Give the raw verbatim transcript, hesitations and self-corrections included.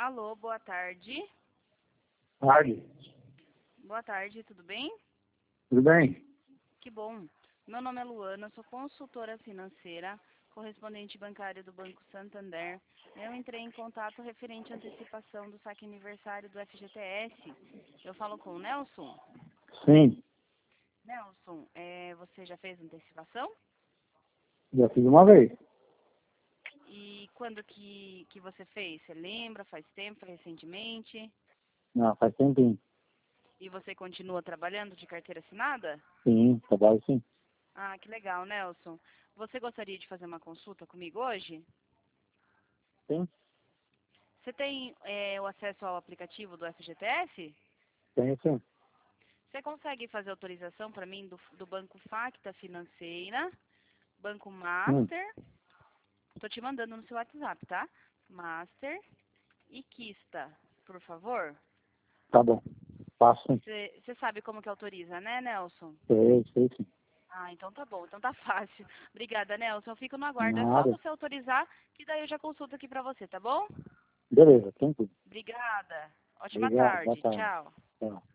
Alô, boa tarde. Tarde. Boa tarde, tudo bem? Tudo bem? Que bom. Meu nome é Luana, sou consultora financeira, correspondente bancária do Banco Santander. Eu entrei em contato referente à antecipação do saque aniversário do F G T S. Eu falo com o Nelson. Sim, Nelson, é, você já fez antecipação? já fiz uma vez. E quando que, que você fez? Você lembra? Faz tempo? Foi recentemente? Não, faz tempinho. E você continua trabalhando de carteira assinada? Sim, trabalho sim. Ah, que legal, Nelson. Você gostaria de fazer uma consulta comigo hoje? Sim, Você tem é, o acesso ao aplicativo do F G T S? tenho sim. Você consegue fazer autorização para mim do, do Banco Facta Financeira, Banco Hum, Master, estou te mandando no seu WhatsApp, tá? Master e Quista, por favor. tá bom. Faço sim. Você sabe como que autoriza, né, Nelson? Sei, sei sim. Ah, então tá bom, então tá fácil. Obrigada, Nelson. Eu fico no aguardo. É só Nada. você autorizar, que daí eu já consulto aqui pra você, tá bom? Beleza, tranquilo. Obrigada. Ótima Obrigado, boa tarde. tarde. Tchau. Tchau.